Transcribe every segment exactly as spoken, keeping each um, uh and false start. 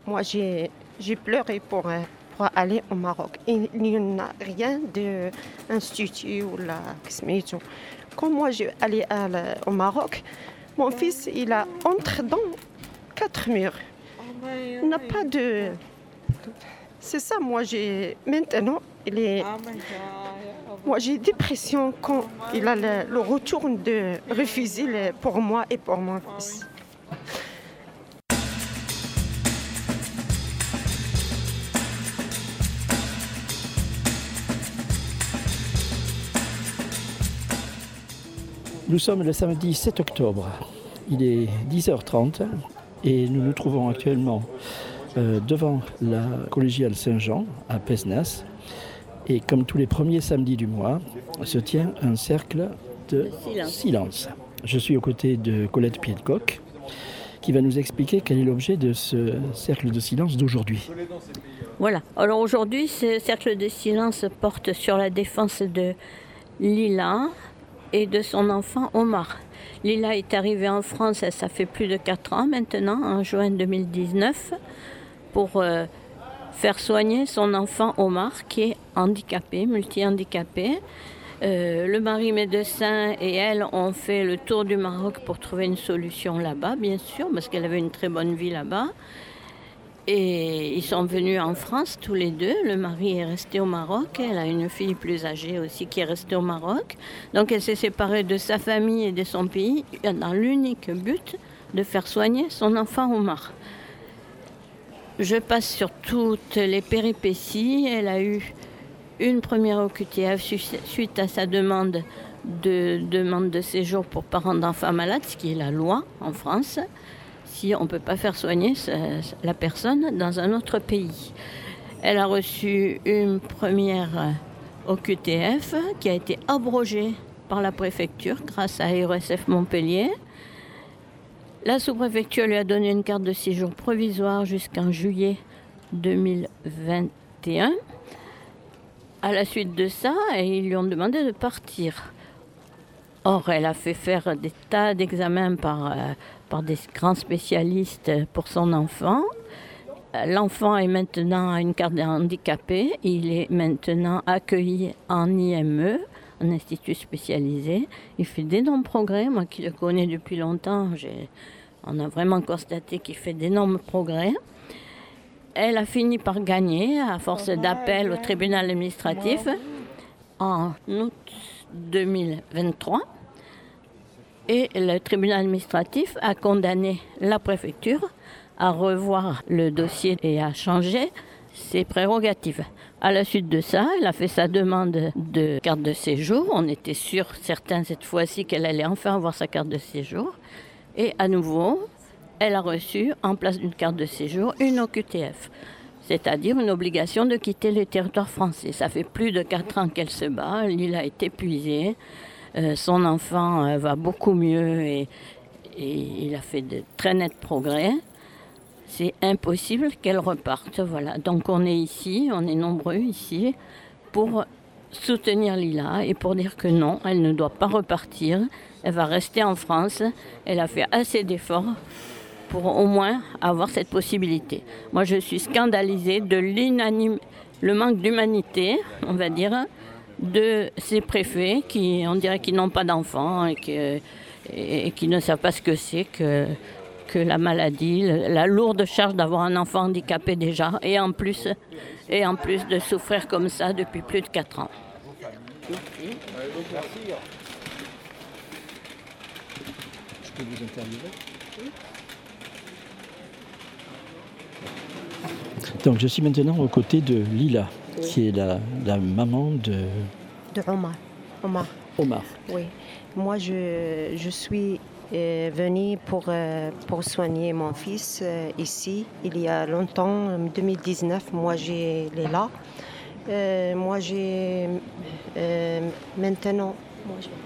moi j'ai, j'ai pleuré pour, euh, pour aller au Maroc. Il n'y en a rien d'institut ou la Kismetou. Quand moi j'ai allé à la- au Maroc, mon fils il a entré dans quatre murs. Il n'a pas de... C'est ça, moi j'ai... Maintenant, il est... Moi j'ai dépression quand il a le, le retour de refuser le- pour moi et pour mon fils. Nous sommes le samedi sept octobre, il est dix heures trente et nous nous trouvons actuellement euh, devant la collégiale Saint-Jean à Pézenas. Et comme tous les premiers samedis du mois, se tient un cercle de silence. silence. Je suis aux côtés de Colette Piedcock qui va nous expliquer quel est l'objet de ce cercle de silence d'aujourd'hui. Voilà, alors aujourd'hui ce cercle de silence porte sur la défense de Lila et de son enfant Omar. Lila est arrivée en France, ça fait plus de quatre ans maintenant, en juin deux mille dix-neuf, pour euh, faire soigner son enfant Omar qui est handicapé, multi-handicapé. Euh, le mari médecin et elle ont fait le tour du Maroc pour trouver une solution là-bas, bien sûr, parce qu'elle avait une très bonne vie là-bas. Et ils sont venus en France tous les deux. Le mari est resté au Maroc. Elle a une fille plus âgée aussi qui est restée au Maroc. Donc elle s'est séparée de sa famille et de son pays dans l'unique but de faire soigner son enfant Omar. Je passe sur toutes les péripéties. Elle a eu une première O Q T F suite à sa demande de, demande de séjour pour parents d'enfants malades, ce qui est la loi en France. Si on ne peut pas faire soigner la personne dans un autre pays. Elle a reçu une première O Q T F qui a été abrogée par la préfecture grâce à R S F Montpellier. La sous-préfecture lui a donné une carte de séjour provisoire jusqu'en juillet deux mille vingt et un. À la suite de ça, ils lui ont demandé de partir. Or, elle a fait faire des tas d'examens par, euh, par des grands spécialistes pour son enfant. L'enfant est maintenant à une carte de handicapé. Il est maintenant accueilli en I M E, un institut spécialisé. Il fait d'énormes progrès. Moi qui le connais depuis longtemps, j'ai, on a vraiment constaté qu'il fait d'énormes progrès. Elle a fini par gagner à force d'appel au tribunal administratif en août deux mille vingt-trois. Et le tribunal administratif a condamné la préfecture à revoir le dossier et à changer ses prérogatives. À la suite de ça, elle a fait sa demande de carte de séjour. On était sûrs, certains cette fois-ci, qu'elle allait enfin avoir sa carte de séjour. Et à nouveau, elle a reçu, en place d'une carte de séjour, une O Q T F. C'est-à-dire une obligation de quitter le territoire français. Ça fait plus de quatre ans qu'elle se bat. Lila est épuisée. Euh, son enfant euh, va beaucoup mieux et, et il a fait de très nets progrès. C'est impossible qu'elle reparte. Voilà. Donc on est ici, on est nombreux ici pour soutenir Lila et pour dire que non, elle ne doit pas repartir. Elle va rester en France. Elle a fait assez d'efforts pour au moins avoir cette possibilité. Moi, je suis scandalisée de l'inanim... le manque d'humanité, on va dire, de ces préfets qui, on dirait qu'ils n'ont pas d'enfants et, que, et, et qui ne savent pas ce que c'est que, que la maladie, la lourde charge d'avoir un enfant handicapé déjà et en plus, et en plus de souffrir comme ça depuis plus de quatre ans. Merci. Je peux vous interviewer ? Donc je suis maintenant aux côtés de Lila, oui. qui est la, la maman de... De Omar. Omar. Omar. Oui. Moi, je, je suis euh, venue pour, euh, pour soigner mon fils euh, ici. Il y a longtemps, en deux mille dix-neuf, moi j'ai il est là. Euh, moi j'ai euh, maintenant... Moi, j'ai...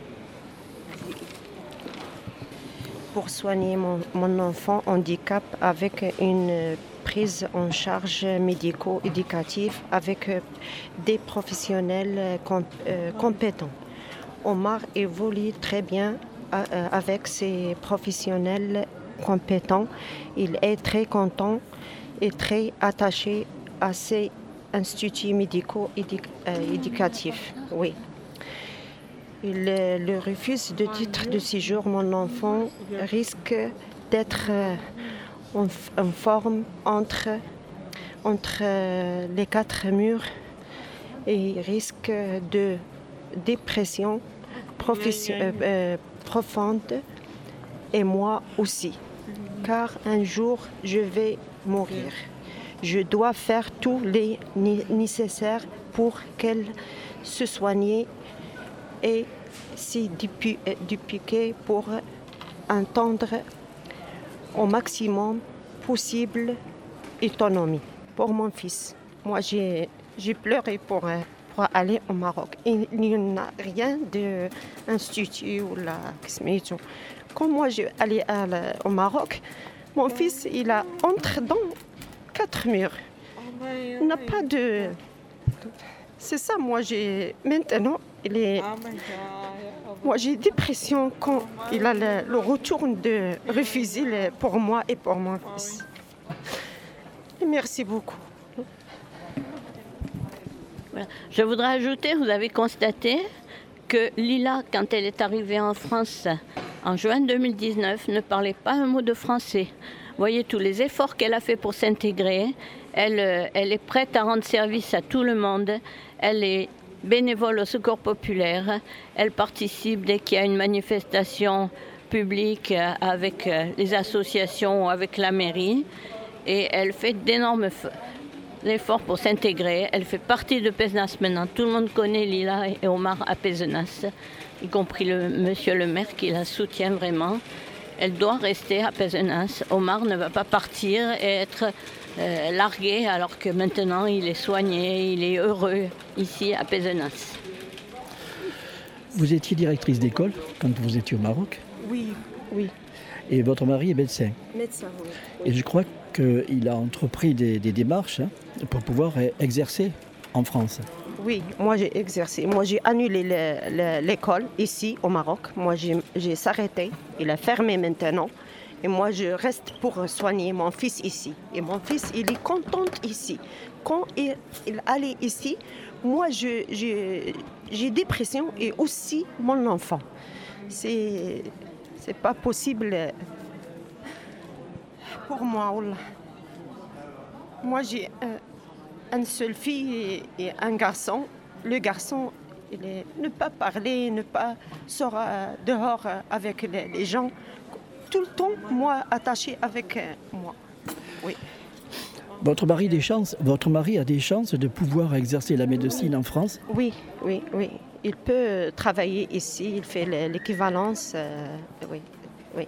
pour soigner mon, mon enfant handicap avec une prise en charge médico-éducative avec des professionnels com- euh, compétents. Omar évolue très bien euh, avec ces professionnels compétents. Il est très content est très attaché à ces instituts médicaux éduc- euh, éducatifs. Oui. Il euh, le refuse de titre de séjour. Mon enfant risque d'être euh, en, en forme entre, entre euh, les quatre murs et risque de dépression profession- euh, euh, profonde et moi aussi. Car un jour, je vais mourir. Je dois faire tout le nécessaire pour qu'elle se soigne et s'y dupliquer pour entendre au maximum possible autonomie pour mon fils. Moi, j'ai, j'ai pleuré pour, pour aller au Maroc. Il n'y en a rien d'institut ou la quand moi je suis allée à la- au Maroc, mon fils, il a entré dans quatre murs. Il n'a pas de... C'est ça, moi, j'ai... Maintenant, il est... Moi, j'ai dépression quand il a le, le retour de refuser le- pour moi et pour mon fils. Et merci beaucoup. Voilà. Je voudrais ajouter, vous avez constaté que Lila, quand elle est arrivée en France en juin deux mille dix-neuf, ne parlait pas un mot de français. Vous voyez tous les efforts qu'elle a fait pour s'intégrer. Elle, euh, elle est prête à rendre service à tout le monde. Elle est bénévole au Secours populaire. Elle participe dès qu'il y a une manifestation publique euh, avec euh, les associations ou avec la mairie. Et elle fait d'énormes f- efforts pour s'intégrer. Elle fait partie de Pézenas maintenant. Tout le monde connaît Lila et Omar à Pézenas, y compris le monsieur le maire qui la soutient vraiment. Elle doit rester à Pézenas. Omar ne va pas partir et être euh, largué alors que maintenant il est soigné, il est heureux ici à Pézenas. Vous étiez directrice d'école quand vous étiez au Maroc Oui, oui. et votre mari est médecin. Médecin, oui. Et je crois qu'il a entrepris des, des démarches hein, pour pouvoir euh, exercer en France. Oui, moi j'ai exercé. Moi j'ai annulé le- le- l'école ici au Maroc. Moi j'ai, j'ai s'arrêté. Il a fermé maintenant. Et moi je reste pour soigner mon fils ici. Et mon fils, il est content ici. Quand il, il allait ici, moi je, je- j'ai dépression et aussi mon enfant. C'est, c'est pas possible pour moi. Wallah. Moi j'ai euh, une seule fille et, et un garçon. Le garçon, il est, ne pas parler, ne pas sortir euh, dehors euh, avec les, les gens. Tout le temps, moi, attaché avec euh, moi. Oui. Votre mari, des chances, votre mari a des chances de pouvoir exercer la médecine en France. Oui, oui, oui. Il peut travailler ici, il fait le- l'équivalence. euh, oui, oui.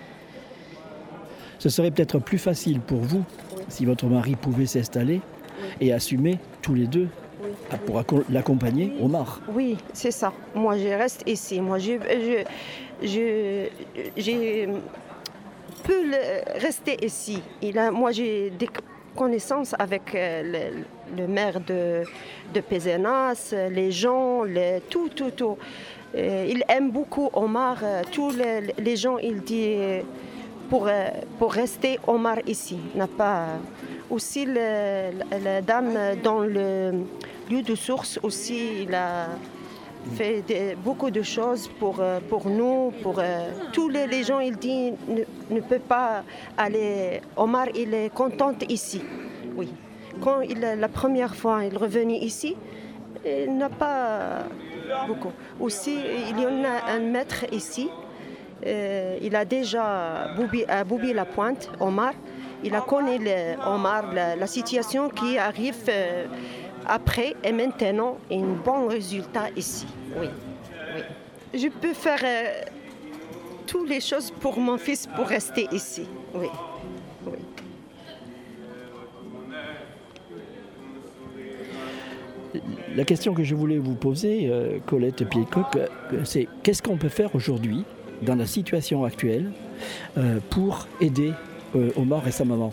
Ce serait peut-être plus facile pour vous si votre mari pouvait s'installer et assumer tous les deux à- pour acco- l'accompagner au Mar. Oui, c'est ça. Moi, je reste ici. Moi, je, je, je, je peux le- rester ici. Il a, moi, j'ai des connaissances avec euh, le, le maire de, de Pézenas, les gens, le, tout, tout, tout. Euh, il aime beaucoup Omar. euh, Tous les, les gens, il dit euh, pour, euh, pour rester Omar ici. N'a pas. Aussi, le- la, la dame dans le lieu de source aussi, il a fait des- beaucoup de choses pour, euh, pour nous, pour euh, tous les, les gens. Il dit ne, ne peut pas aller. Omar, il est content ici. Oui. Quand il, la première fois il est revenu ici, il n'a pas beaucoup. Aussi, il y en a un maître ici. Euh, il a déjà Boubi, à Boubi-la-Pointe, Omar. Il a connu le, Omar, la, la situation qui arrive euh, après et maintenant, un bon résultat ici. Oui, oui. Je peux faire euh, toutes les choses pour mon fils pour rester ici. Oui, oui. La question que je voulais vous poser, euh, Colette Piedcock, euh, c'est qu'est-ce qu'on peut faire aujourd'hui, dans la situation actuelle, euh, pour aider euh, Omar et sa maman?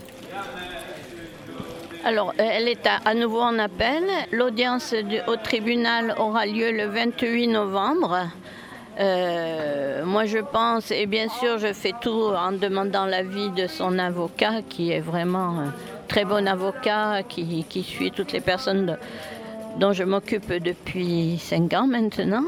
Alors, euh, elle est à, à nouveau en appel. L'audience du- au tribunal aura lieu le vingt-huit novembre. Euh, moi, je pense, et bien sûr, je fais tout en demandant l'avis de son avocat, qui est vraiment euh, très bon avocat qui, qui suit toutes les personnes de, dont je m'occupe depuis cinq ans maintenant.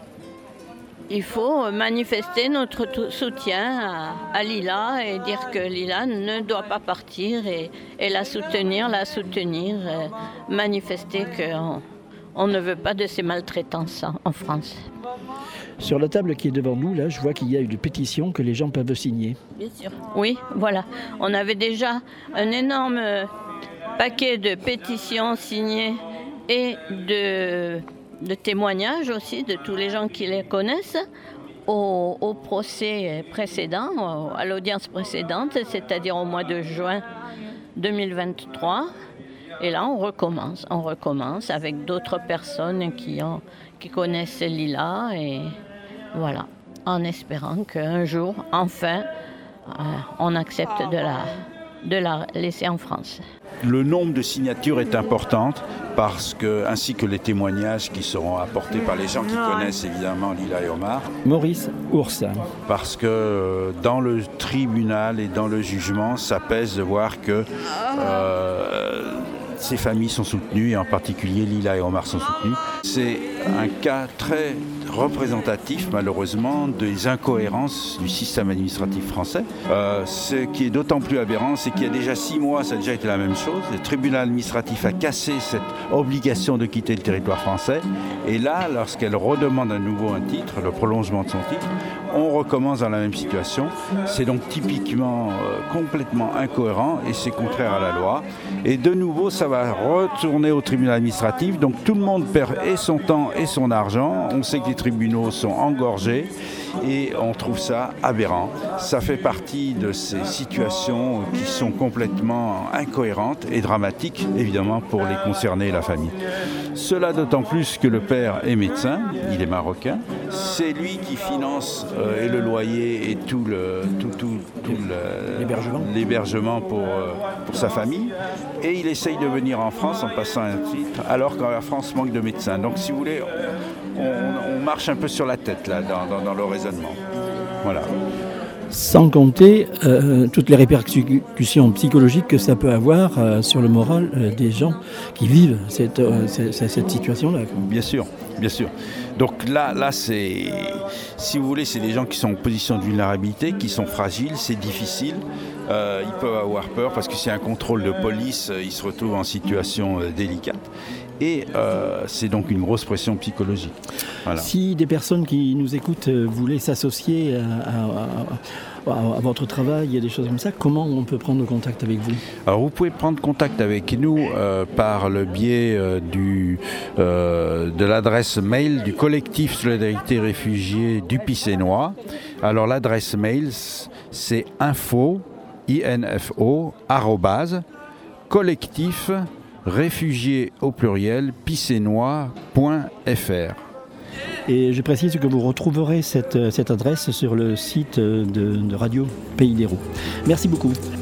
Il faut manifester notre soutien à, à Lila et dire que Lila ne doit pas partir et, et la soutenir, la soutenir, manifester qu'on on ne veut pas de ces maltraitances en France. Sur la table qui est devant nous, là, je vois qu'il y a une pétition que les gens peuvent signer. Bien sûr. Oui, voilà. On avait déjà un énorme paquet de pétitions signées et de... de témoignages aussi de tous les gens qui les connaissent au, au procès précédent, à l'audience précédente, c'est-à-dire au mois de juin deux mille vingt-trois. Et là, on recommence, on recommence avec d'autres personnes qui, ont, qui connaissent Lila et voilà, en espérant qu'un jour, enfin, euh, on accepte de la, de la laisser en France. Le nombre de signatures est important parce que, ainsi que les témoignages qui seront apportés par les gens qui connaissent évidemment Lila et Omar. Maurice Oursin. Parce que dans le tribunal et dans le jugement, ça pèse de voir que euh, ces familles sont soutenues, et en particulier Lila et Omar sont soutenus. C'est un cas très représentatif, malheureusement, des incohérences du système administratif français. Euh, ce qui est d'autant plus aberrant, c'est qu'il y a déjà six mois, ça a déjà été la même chose. Le tribunal administratif a cassé cette obligation de quitter le territoire français. Et là, lorsqu'elle redemande à nouveau un titre, le prolongement de son titre, on recommence dans la même situation. C'est donc typiquement euh, complètement incohérent et c'est contraire à la loi. Et de nouveau, ça va retourner au tribunal administratif. Donc tout le monde perd et son temps et son argent. On sait que les tribunaux sont engorgés et on trouve ça aberrant. Ça fait partie de ces situations qui sont complètement incohérentes et dramatiques, évidemment, pour les concernés et la famille. Cela d'autant plus que le père est médecin, il est marocain. C'est lui qui finance euh, et le loyer et tout, le, tout, tout, tout le, l'hébergement, l'hébergement pour, euh, pour sa famille. Et il essaye de venir en France en passant un titre, alors qu'en France manque de médecins. Donc si vous voulez, on, on marche un peu sur la tête là, dans, dans, dans le raisonnement. Voilà. Sans compter euh, toutes les répercussions psychologiques que ça peut avoir euh, sur le moral euh, des gens qui vivent cette, euh, cette, cette situation-là. Bien sûr, bien sûr. Donc là, là c'est, si vous voulez, c'est des gens qui sont en position de vulnérabilité, qui sont fragiles, c'est difficile. Euh, ils peuvent avoir peur parce que s'il y a un contrôle de police, ils se retrouvent en situation euh, délicate. Et euh, c'est donc une grosse pression psychologique. Voilà. Si des personnes qui nous écoutent euh, voulaient s'associer à, à, à, à votre travail, il y a des choses comme ça, comment on peut prendre contact avec vous ? Alors vous pouvez prendre contact avec nous euh, par le biais euh, du, euh, de l'adresse mail du collectif Solidarité Réfugiés du Picénois. Alors l'adresse mail, c'est info, info, arrobase, collectif, réfugiés au pluriel, picénois point f r. Et je précise que vous retrouverez cette, cette adresse sur le site de, de Radio Pays d'Hérault. Merci beaucoup.